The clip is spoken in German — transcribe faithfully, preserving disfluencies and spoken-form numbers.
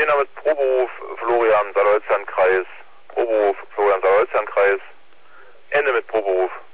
Italiener mit Proberuf Florian Salolzern-Kreis. Proberuf Florian Salolzern-Kreis. Ende mit Proberuf.